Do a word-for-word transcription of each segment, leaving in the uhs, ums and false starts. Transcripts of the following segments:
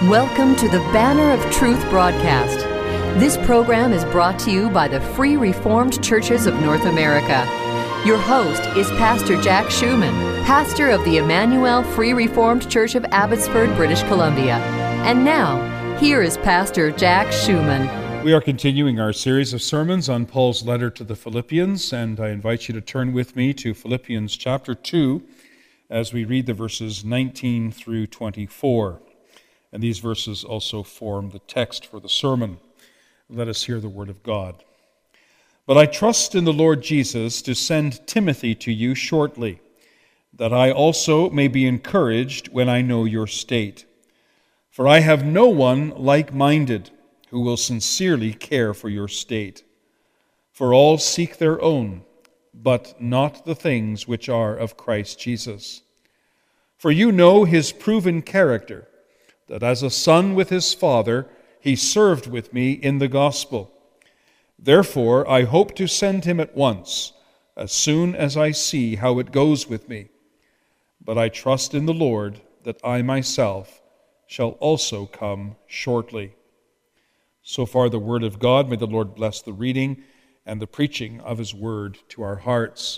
Welcome to the Banner of Truth broadcast. This program is brought to you by the Free Reformed Churches of North America. Your host is Pastor Jack Schumann, pastor of the Emmanuel Free Reformed Church of Abbotsford, British Columbia. And now, here is Pastor Jack Schumann. We are continuing our series of sermons on Paul's letter to the Philippians, and I invite you to turn with me to Philippians chapter two as we read the verses nineteen through twenty-four. And these verses also form the text for the sermon. Let us hear the word of God. But I trust in the Lord Jesus to send Timothy to you shortly, that I also may be encouraged when I know your state. For I have no one like-minded who will sincerely care for your state. For all seek their own, but not the things which are of Christ Jesus. For you know his proven character, that as a son with his father, he served with me in the gospel. Therefore, I hope to send him at once, as soon as I see how it goes with me. But I trust in the Lord that I myself shall also come shortly. So far the word of God. May the Lord bless the reading and the preaching of his word to our hearts.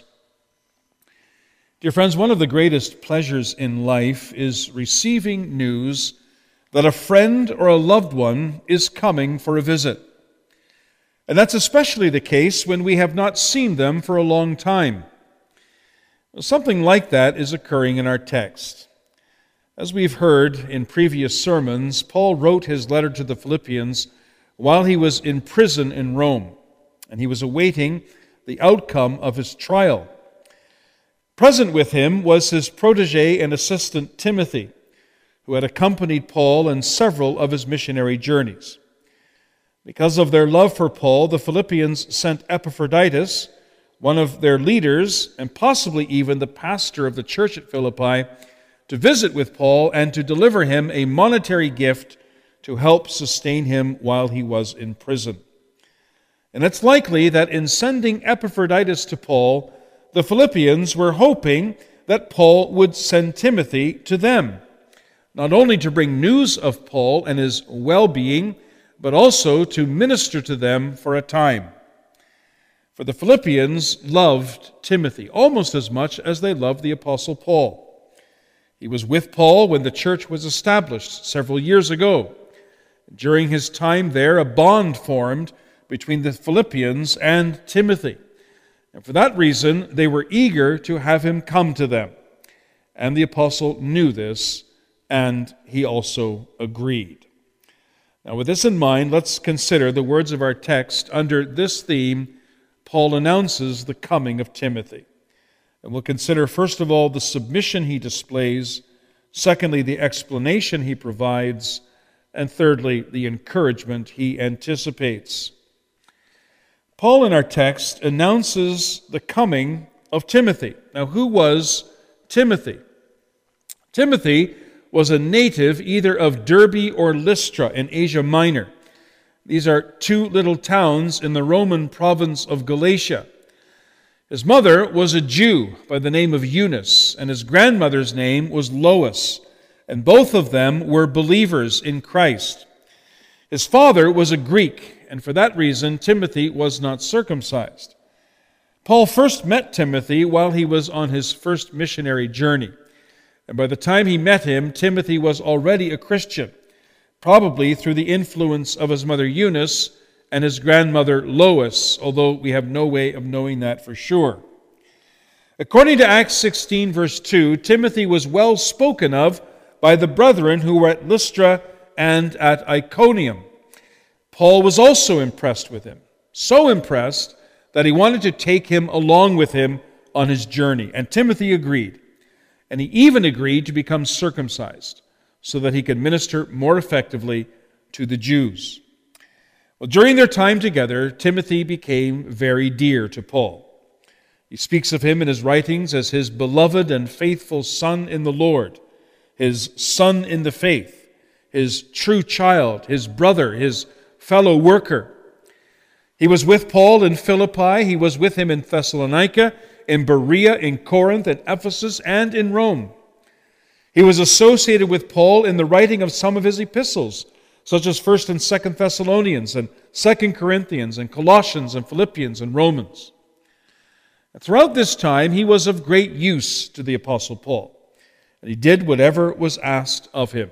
Dear friends, one of the greatest pleasures in life is receiving news that a friend or a loved one is coming for a visit. And that's especially the case when we have not seen them for a long time. Something like that is occurring in our text. As we've heard in previous sermons, Paul wrote his letter to the Philippians while he was in prison in Rome, and he was awaiting the outcome of his trial. Present with him was his protege and assistant Timothy, who had accompanied Paul in several of his missionary journeys. Because of their love for Paul, the Philippians sent Epaphroditus, one of their leaders, and possibly even the pastor of the church at Philippi, to visit with Paul and to deliver him a monetary gift to help sustain him while he was in prison. And it's likely that in sending Epaphroditus to Paul, the Philippians were hoping that Paul would send Timothy to them, not only to bring news of Paul and his well-being, but also to minister to them for a time. For the Philippians loved Timothy almost as much as they loved the Apostle Paul. He was with Paul when the church was established several years ago. During his time there, a bond formed between the Philippians and Timothy. And for that reason, they were eager to have him come to them. And the apostle knew this, and he also agreed. Now, with this in mind, let's consider the words of our text. Under this theme, Paul announces the coming of Timothy. And we'll consider, first of all, the submission he displays, secondly, the explanation he provides, and thirdly, the encouragement he anticipates. Paul, in our text, announces the coming of Timothy. Now, who was Timothy? Timothy was a native either of Derbe or Lystra in Asia Minor. These are two little towns in the Roman province of Galatia. His mother was a Jew by the name of Eunice, and his grandmother's name was Lois, and both of them were believers in Christ. His father was a Greek, and for that reason Timothy was not circumcised. Paul first met Timothy while he was on his first missionary journey. And by the time he met him, Timothy was already a Christian, probably through the influence of his mother Eunice and his grandmother Lois, although we have no way of knowing that for sure. According to Acts sixteen, verse two, Timothy was well spoken of by the brethren who were at Lystra and at Iconium. Paul was also impressed with him, so impressed that he wanted to take him along with him on his journey, and Timothy agreed. And he even agreed to become circumcised so that he could minister more effectively to the Jews. Well, during their time together, Timothy became very dear to Paul. He speaks of him in his writings as his beloved and faithful son in the Lord, his son in the faith, his true child, his brother, his fellow worker. He was with Paul in Philippi, he was with him in Thessalonica, in Berea, in Corinth, in Ephesus, and in Rome. He was associated with Paul in the writing of some of his epistles, such as First and Second Thessalonians and Second Corinthians and Colossians and Philippians and Romans. And throughout this time, he was of great use to the Apostle Paul, and he did whatever was asked of him.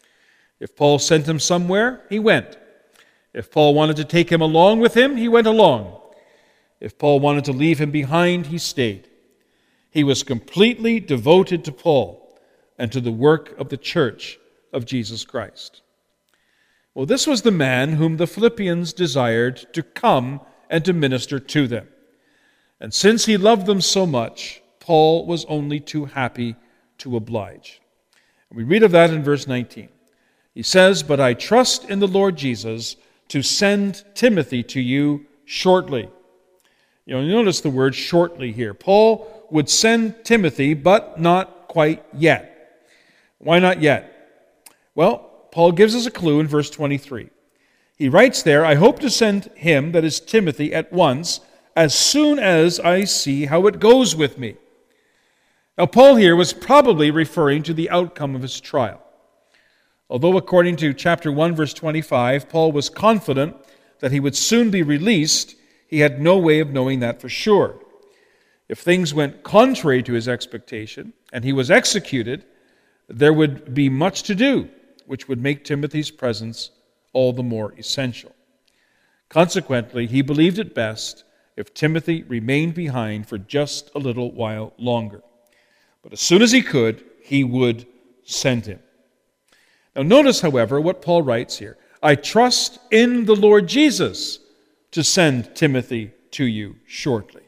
If Paul sent him somewhere, he went. If Paul wanted to take him along with him, he went along. If Paul wanted to leave him behind, he stayed. He was completely devoted to Paul and to the work of the church of Jesus Christ. Well, this was the man whom the Philippians desired to come and to minister to them. And since he loved them so much, Paul was only too happy to oblige. And we read of that in verse nineteen. He says, "But I trust in the Lord Jesus to send Timothy to you shortly." You know, you notice the word shortly here. Paul would send Timothy, but not quite yet. Why not yet? Well, Paul gives us a clue in verse twenty-three. He writes there, "I hope to send him," that is Timothy, "at once, as soon as I see how it goes with me." Now, Paul here was probably referring to the outcome of his trial. Although according to chapter one, verse twenty-five, Paul was confident that he would soon be released, he had no way of knowing that for sure. If things went contrary to his expectation, and he was executed, there would be much to do, which would make Timothy's presence all the more essential. Consequently, he believed it best if Timothy remained behind for just a little while longer. But as soon as he could, he would send him. Now notice, however, what Paul writes here. "I trust in the Lord Jesus to send Timothy to you shortly."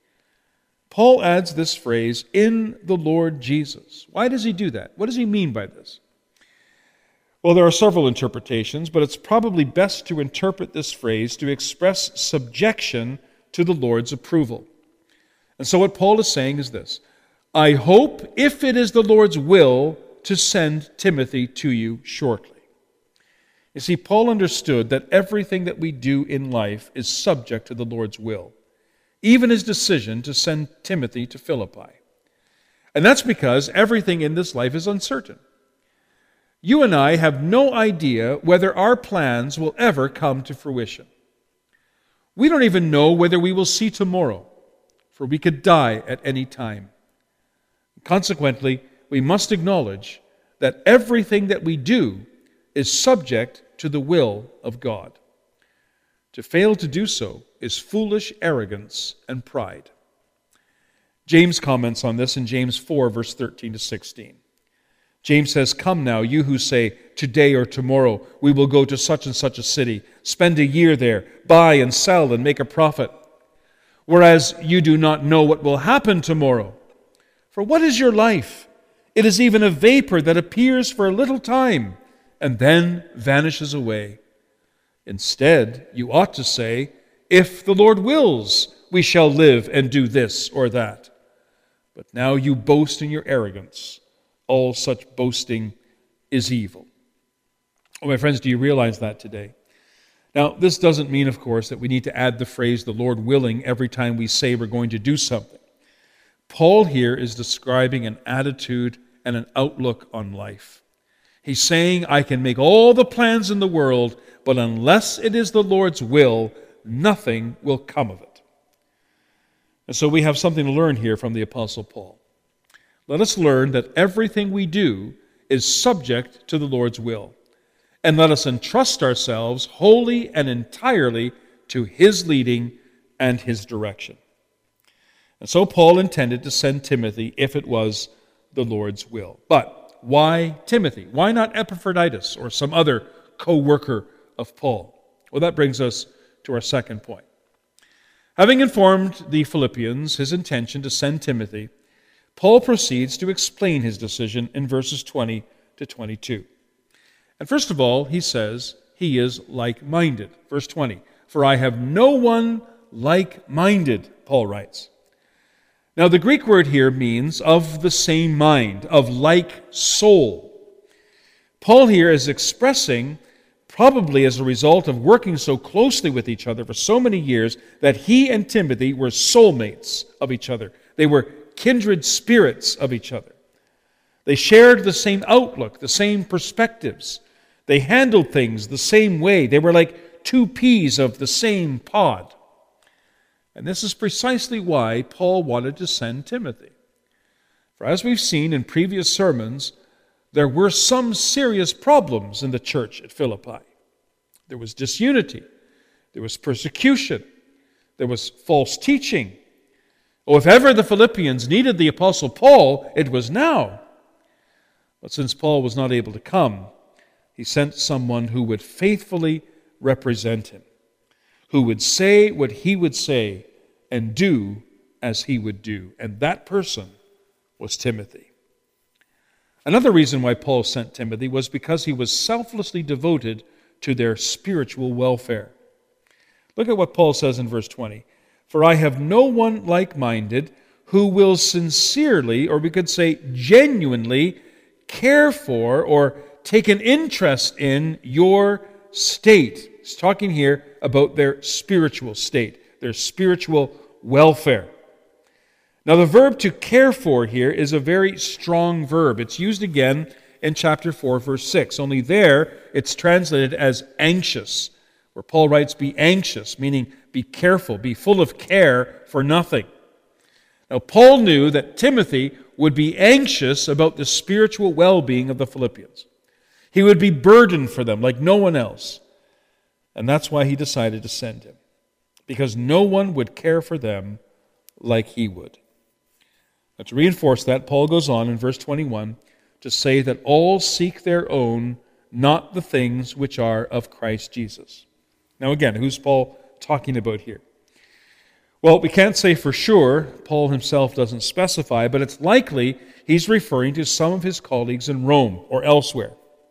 Paul adds this phrase, "in the Lord Jesus." Why does he do that? What does he mean by this? Well, there are several interpretations, but it's probably best to interpret this phrase to express subjection to the Lord's approval. And so what Paul is saying is this: I hope, if it is the Lord's will, to send Timothy to you shortly. You see, Paul understood that everything that we do in life is subject to the Lord's will, even his decision to send Timothy to Philippi. And that's because everything in this life is uncertain. You and I have no idea whether our plans will ever come to fruition. We don't even know whether we will see tomorrow, for we could die at any time. Consequently, we must acknowledge that everything that we do is subject to the will of God. To fail to do so is foolish arrogance and pride. James comments on this in James four, verse thirteen to sixteen. James says, "Come now, you who say, today or tomorrow we will go to such and such a city, spend a year there, buy and sell and make a profit. Whereas you do not know what will happen tomorrow. For what is your life? It is even a vapor that appears for a little time and then vanishes away. Instead, you ought to say, if the Lord wills, we shall live and do this or that. But now you boast in your arrogance. All such boasting is evil." Oh, my friends, do you realize that today? Now, this doesn't mean, of course, that we need to add the phrase, "the Lord willing," every time we say we're going to do something. Paul here is describing an attitude and an outlook on life. He's saying, I can make all the plans in the world, but unless it is the Lord's will, nothing will come of it. And so we have something to learn here from the Apostle Paul. Let us learn that everything we do is subject to the Lord's will. And let us entrust ourselves wholly and entirely to His leading and His direction. And so Paul intended to send Timothy if it was the Lord's will. But why Timothy? Why not Epaphroditus or some other co-worker of Paul? Well, that brings us to our second point. Having informed the Philippians his intention to send Timothy, Paul proceeds to explain his decision in verses twenty to twenty-two. And first of all, he says he is like-minded. Verse twenty, "For I have no one like-minded," Paul writes. Now, the Greek word here means of the same mind, of like soul. Paul here is expressing, probably as a result of working so closely with each other for so many years, that he and Timothy were soulmates of each other. They were kindred spirits of each other. They shared the same outlook, the same perspectives. They handled things the same way. They were like two peas of the same pod. And this is precisely why Paul wanted to send Timothy. For as we've seen in previous sermons, there were some serious problems in the church at Philippi. There was disunity. There was persecution. There was false teaching. Oh, if ever the Philippians needed the Apostle Paul, it was now. But since Paul was not able to come, he sent someone who would faithfully represent him, who would say what he would say and do as he would do. And that person was Timothy. Another reason why Paul sent Timothy was because he was selflessly devoted to their spiritual welfare. Look at what Paul says in verse twenty. For I have no one like-minded who will sincerely, or we could say genuinely, care for or take an interest in your state. He's talking here about their spiritual state, their spiritual welfare. Now, the verb to care for here is a very strong verb. It's used again in chapter four, verse six. Only there, it's translated as anxious, where Paul writes, be anxious, meaning be careful, be full of care for nothing. Now, Paul knew that Timothy would be anxious about the spiritual well-being of the Philippians. He would be burdened for them like no one else. And that's why he decided to send him, because no one would care for them like he would. Now, to reinforce that, Paul goes on in verse twenty-one to say that all seek their own, not the things which are of Christ Jesus. Now again, who's Paul talking about here? Well, we can't say for sure. Paul himself doesn't specify, but it's likely he's referring to some of his colleagues in Rome or elsewhere.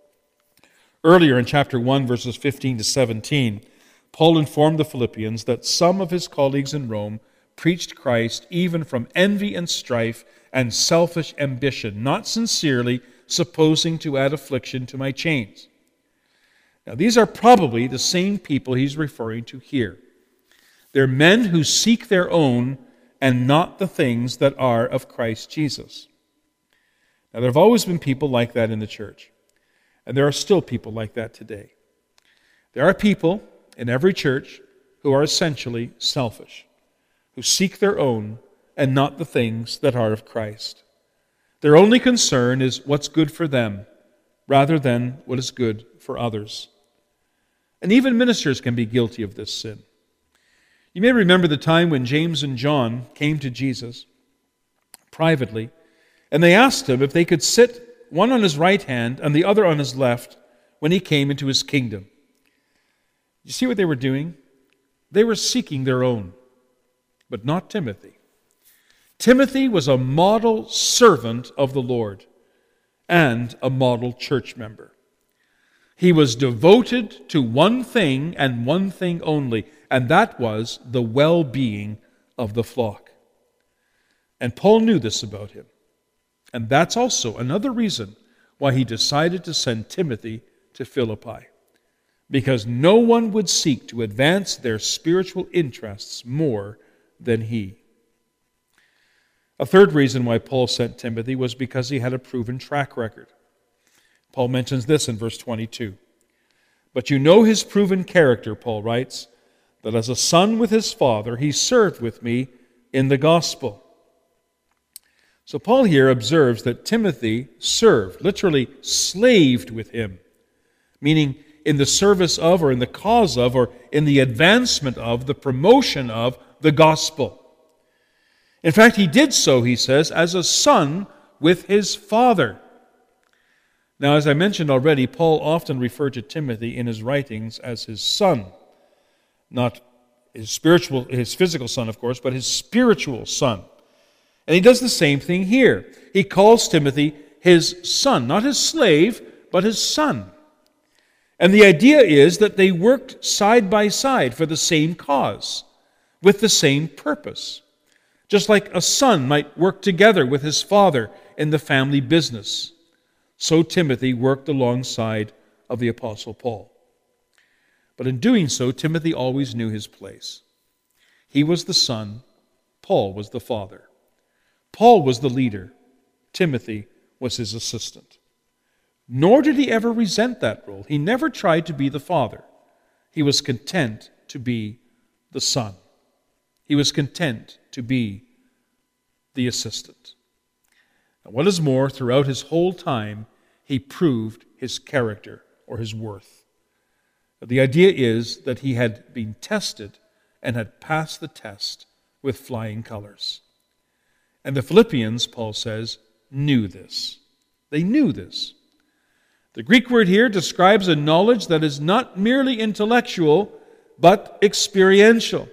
Earlier in chapter one, verses fifteen to seventeen, Paul informed the Philippians that some of his colleagues in Rome preached Christ even from envy and strife and selfish ambition, not sincerely, supposing to add affliction to my chains. Now, these are probably the same people he's referring to here. They're men who seek their own and not the things that are of Christ Jesus. Now, there have always been people like that in the church, and there are still people like that today. There are people in every church who are essentially selfish, who seek their own and not the things that are of Christ. Their only concern is what's good for them rather than what is good for others. And even ministers can be guilty of this sin. You may remember the time when James and John came to Jesus privately, and they asked him if they could sit one on his right hand and the other on his left when he came into his kingdom. You see what they were doing? They were seeking their own, but not Timothy. Timothy was a model servant of the Lord and a model church member. He was devoted to one thing and one thing only, and that was the well-being of the flock. And Paul knew this about him. And that's also another reason why he decided to send Timothy to Philippi, because no one would seek to advance their spiritual interests more than he. A third reason why Paul sent Timothy was because he had a proven track record. Paul mentions this in verse twenty-two. But you know his proven character, Paul writes, that as a son with his father, he served with me in the gospel. So Paul here observes that Timothy served, literally slaved with him, meaning in the service of, or in the cause of, or in the advancement of, the promotion of the gospel. In fact, he did so, he says, as a son with his father. Now, as I mentioned already, Paul often referred to Timothy in his writings as his son. Not his spiritual, his physical son, of course, but his spiritual son. And he does the same thing here. He calls Timothy his son, not his slave, but his son. And the idea is that they worked side by side for the same cause, with the same purpose. Just like a son might work together with his father in the family business, so Timothy worked alongside of the Apostle Paul. But in doing so, Timothy always knew his place. He was the son, Paul was the father. Paul was the leader, Timothy was his assistant. Nor did he ever resent that role. He never tried to be the father. He was content to be the son. He was content to be the assistant. And what is more, throughout his whole time, he proved his character or his worth. The idea is that he had been tested and had passed the test with flying colors. And the Philippians, Paul says, knew this. They knew this. The Greek word here describes a knowledge that is not merely intellectual, but experiential.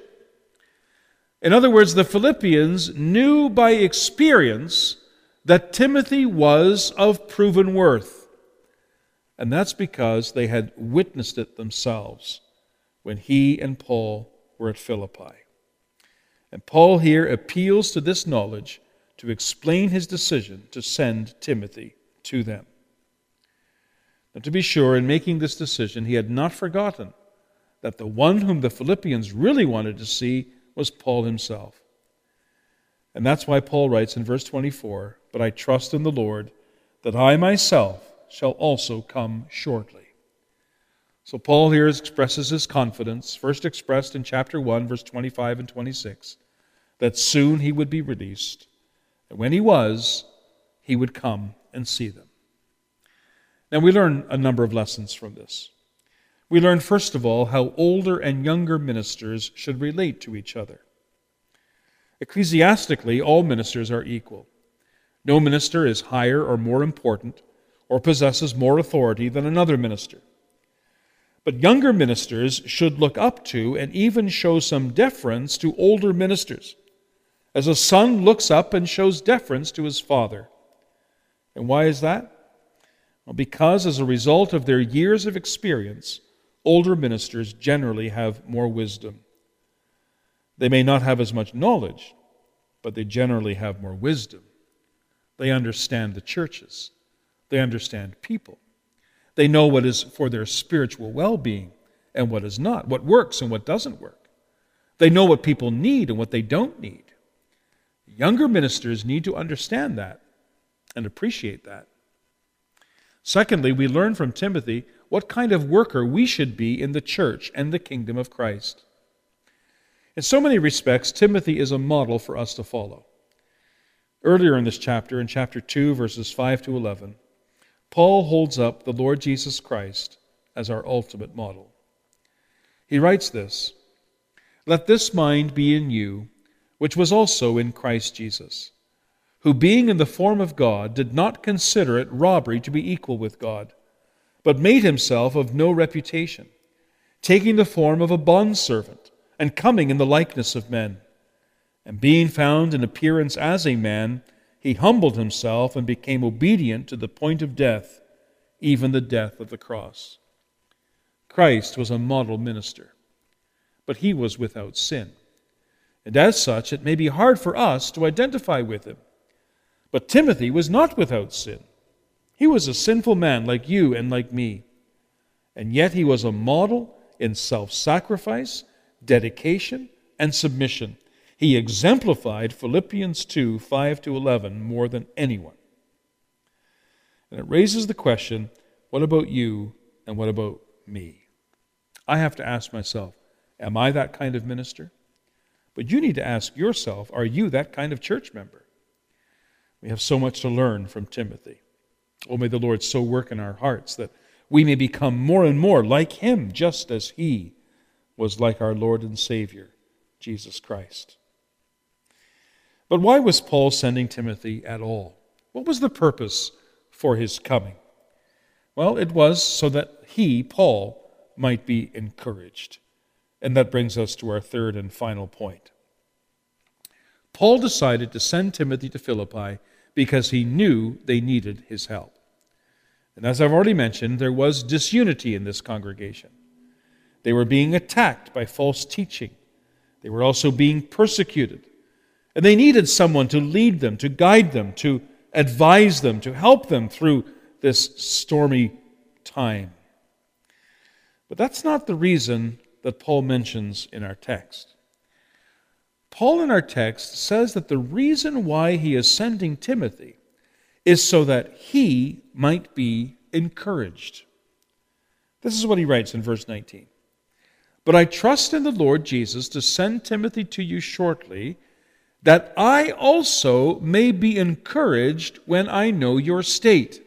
In other words, the Philippians knew by experience that Timothy was of proven worth. And that's because they had witnessed it themselves when he and Paul were at Philippi. And Paul here appeals to this knowledge to explain his decision to send Timothy to them. Now, to be sure, in making this decision, he had not forgotten that the one whom the Philippians really wanted to see was Paul himself. And that's why Paul writes in verse twenty-four, "But I trust in the Lord that I myself shall also come shortly." So Paul here expresses his confidence, first expressed in chapter one, verse twenty-five and twenty-six, that soon he would be released. And when he was, he would come and see them. Now we learn a number of lessons from this. We learn, first of all, how older and younger ministers should relate to each other. Ecclesiastically, all ministers are equal. No minister is higher or more important or possesses more authority than another minister. But younger ministers should look up to and even show some deference to older ministers, as a son looks up and shows deference to his father. And why is that? Well, because as a result of their years of experience, older ministers generally have more wisdom. They may not have as much knowledge, but they generally have more wisdom. They understand the churches. They understand people. They know what is for their spiritual well-being and what is not, what works and what doesn't work. They know what people need and what they don't need. Younger ministers need to understand that and appreciate that. Secondly, we learn from Timothy what kind of worker we should be in the church and the kingdom of Christ. In so many respects, Timothy is a model for us to follow. Earlier in this chapter, in chapter two, verses five to eleven, Paul holds up the Lord Jesus Christ as our ultimate model. He writes this, "Let this mind be in you, which was also in Christ Jesus, who being in the form of God did not consider it robbery to be equal with God, but made himself of no reputation, taking the form of a bondservant, and coming in the likeness of men. And being found in appearance as a man, he humbled himself and became obedient to the point of death, even the death of the cross." Christ was a model minister, but he was without sin. And as such, it may be hard for us to identify with him. But Timothy was not without sin. He was a sinful man like you and like me. And yet he was a model in self-sacrifice, dedication, and submission. He exemplified Philippians two, five to eleven more than anyone. And it raises the question, what about you and what about me? I have to ask myself, am I that kind of minister? But you need to ask yourself, are you that kind of church member? We have so much to learn from Timothy. Oh, may the Lord so work in our hearts that we may become more and more like him, just as he was like our Lord and Savior, Jesus Christ. But why was Paul sending Timothy at all? What was the purpose for his coming? Well, it was so that he, Paul, might be encouraged. And that brings us to our third and final point. Paul decided to send Timothy to Philippi because he knew they needed his help. And as I've already mentioned, there was disunity in this congregation. They were being attacked by false teaching. They were also being persecuted. And they needed someone to lead them, to guide them, to advise them, to help them through this stormy time. But that's not the reason that Paul mentions in our text. Paul in our text says that the reason why he is sending Timothy is so that he might be encouraged. This is what he writes in verse nineteen. But I trust in the Lord Jesus to send Timothy to you shortly, that I also may be encouraged when I know your state.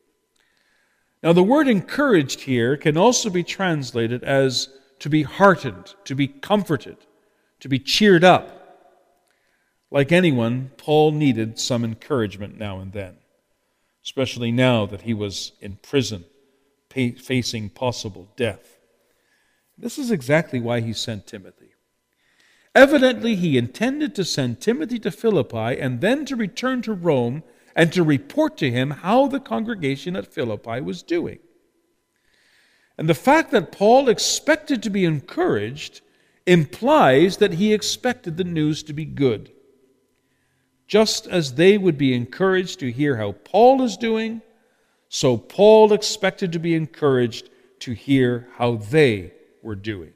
Now, the word encouraged here can also be translated as to be heartened, to be comforted, to be cheered up. Like anyone, Paul needed some encouragement now and then, especially now that he was in prison, facing possible death. This is exactly why he sent Timothy. Evidently, he intended to send Timothy to Philippi and then to return to Rome and to report to him how the congregation at Philippi was doing. And the fact that Paul expected to be encouraged implies that he expected the news to be good. Just as they would be encouraged to hear how Paul is doing, so Paul expected to be encouraged to hear how they were doing.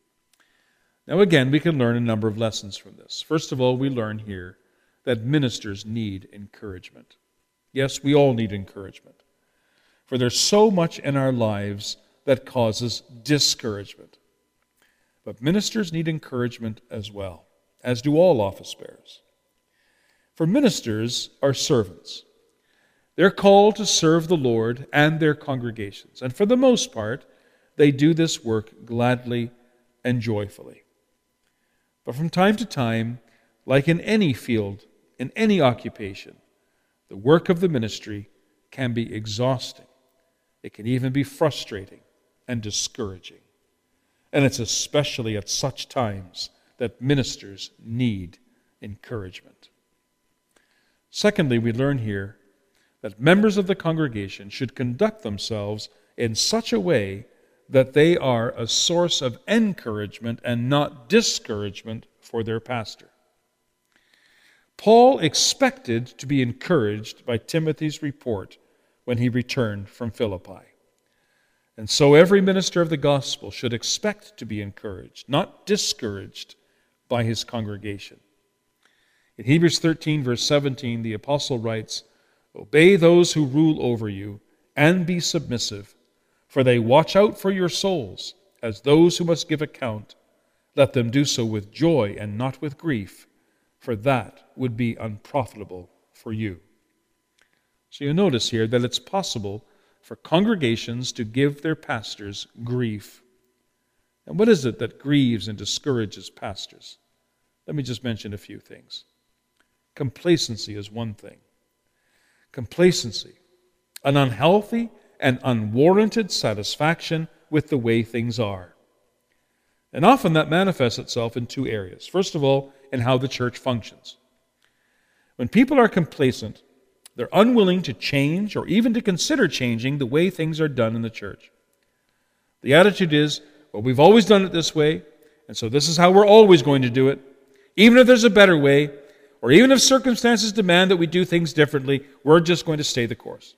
Now again, we can learn a number of lessons from this. First of all, we learn here that ministers need encouragement. Yes, we all need encouragement. For there's so much in our lives that causes discouragement. But ministers need encouragement as well, as do all office bearers. For ministers are servants. They're called to serve the Lord and their congregations. And for the most part, they do this work gladly and joyfully. But from time to time, like in any field, in any occupation, the work of the ministry can be exhausting. It can even be frustrating and discouraging. And it's especially at such times that ministers need encouragement. Secondly, we learn here that members of the congregation should conduct themselves in such a way that they are a source of encouragement and not discouragement for their pastor. Paul expected to be encouraged by Timothy's report when he returned from Philippi. And so every minister of the gospel should expect to be encouraged, not discouraged by his congregation. In Hebrews thirteen, verse seventeen, the apostle writes, "Obey those who rule over you, and be submissive, for they watch out for your souls, as those who must give account. Let them do so with joy and not with grief, for that would be unprofitable for you." So you notice here that it's possible for congregations to give their pastors grief. And what is it that grieves and discourages pastors? Let me just mention a few things. Complacency is one thing. Complacency, an unhealthy and unwarranted satisfaction with the way things are. And often that manifests itself in two areas. First of all, in how the church functions. When people are complacent, they're unwilling to change or even to consider changing the way things are done in the church. The attitude is, well, we've always done it this way, and so this is how we're always going to do it. Even if there's a better way, or even if circumstances demand that we do things differently, we're just going to stay the course.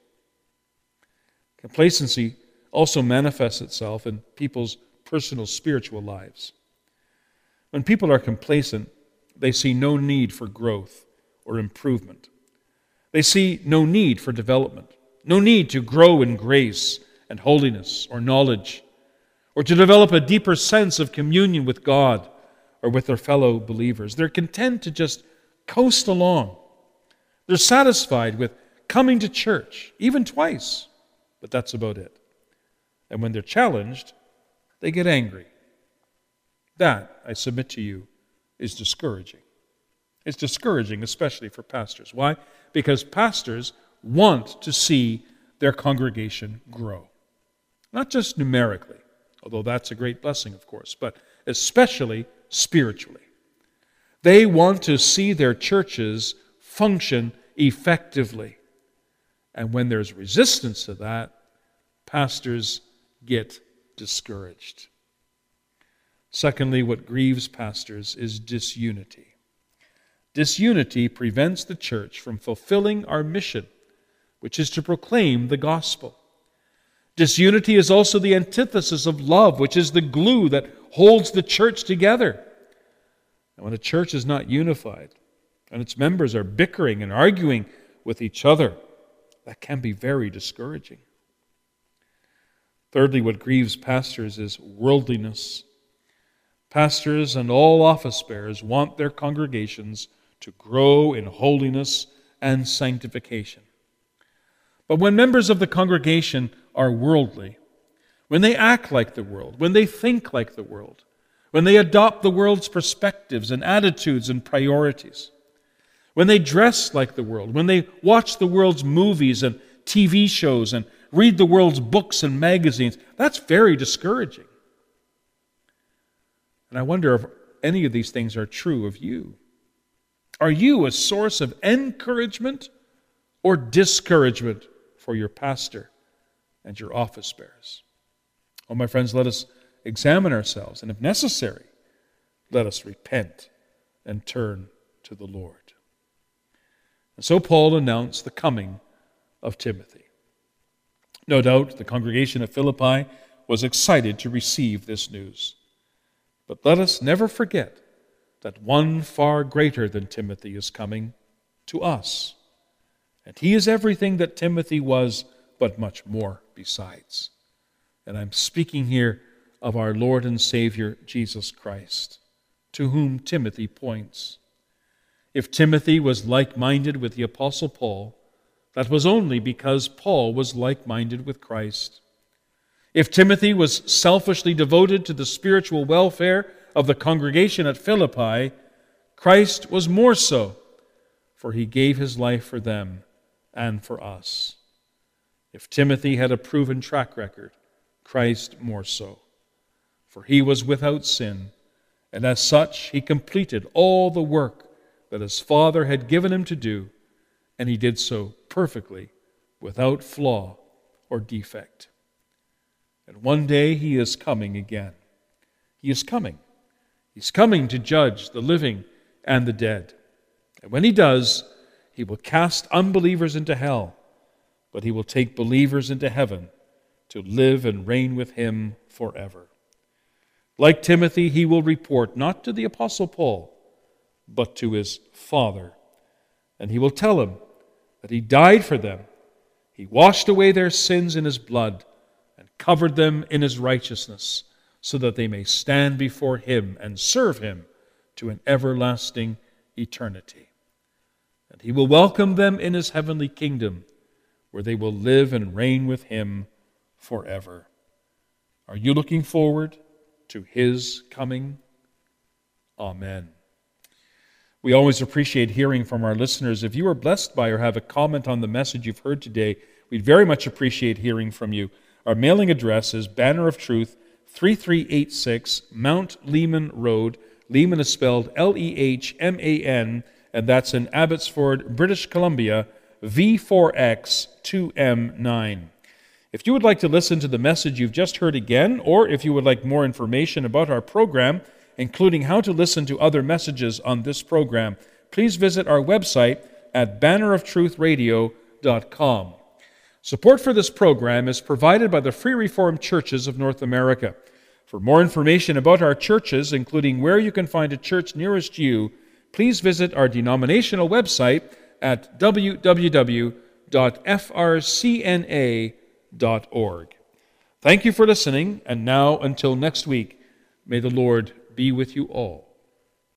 Complacency also manifests itself in people's personal spiritual lives. When people are complacent, they see no need for growth or improvement. They see no need for development, no need to grow in grace and holiness or knowledge, or to develop a deeper sense of communion with God or with their fellow believers. They're content to just coast along. They're satisfied with coming to church, even twice, but that's about it. And when they're challenged, they get angry. That, I submit to you, is discouraging. It's discouraging, especially for pastors. Why? Because pastors want to see their congregation grow. Not just numerically, although that's a great blessing, of course, but especially spiritually. They want to see their churches function effectively. And when there's resistance to that, pastors get discouraged. Secondly, what grieves pastors is disunity. Disunity prevents the church from fulfilling our mission, which is to proclaim the gospel. Disunity is also the antithesis of love, which is the glue that holds the church together. And when a church is not unified, and its members are bickering and arguing with each other, that can be very discouraging. Thirdly, what grieves pastors is worldliness. Pastors and all office bearers want their congregations to grow in holiness and sanctification. But when members of the congregation are worldly, when they act like the world, when they think like the world, when they adopt the world's perspectives and attitudes and priorities, when they dress like the world, when they watch the world's movies and T V shows and read the world's books and magazines, that's very discouraging. And I wonder if any of these things are true of you. Are you a source of encouragement or discouragement for your pastor and your office bearers? Oh, my friends, let us examine ourselves, and if necessary, let us repent and turn to the Lord. And so Paul announced the coming of Timothy. No doubt the congregation at Philippi was excited to receive this news. But let us never forget that one far greater than Timothy is coming to us. And he is everything that Timothy was, but much more besides. And I'm speaking here of our Lord and Savior, Jesus Christ, to whom Timothy points. If Timothy was like-minded with the Apostle Paul, that was only because Paul was like-minded with Christ. If Timothy was selfishly devoted to the spiritual welfare of the congregation at Philippi, Christ was more so, for he gave his life for them and for us. If Timothy had a proven track record, Christ more so, for he was without sin, and as such he completed all the work that his Father had given him to do, and he did so perfectly, without flaw or defect. And one day he is coming again. He is coming. He's coming to judge the living and the dead. And when he does, he will cast unbelievers into hell, but he will take believers into heaven to live and reign with him forever. Like Timothy, he will report not to the Apostle Paul, but to his Father. And he will tell him that he died for them. He washed away their sins in his blood and covered them in his righteousness, so that they may stand before him and serve him to an everlasting eternity. And he will welcome them in his heavenly kingdom, where they will live and reign with him forever. Are you looking forward to his coming? Amen. We always appreciate hearing from our listeners. If you are blessed by or have a comment on the message you've heard today, we'd very much appreciate hearing from you. Our mailing address is Banner of Truth, three three eight six Mount Lehman Road. Lehman is spelled L E H M A N, and that's in Abbotsford, British Columbia, V four X two M nine. If you would like to listen to the message you've just heard again, or if you would like more information about our program, including how to listen to other messages on this program, please visit our website at banner of truth radio dot com. Support for this program is provided by the Free Reformed Churches of North America. For more information about our churches, including where you can find a church nearest you, please visit our denominational website at w w w dot f r c n a dot org. Thank you for listening, and now until next week, may the Lord be with you all.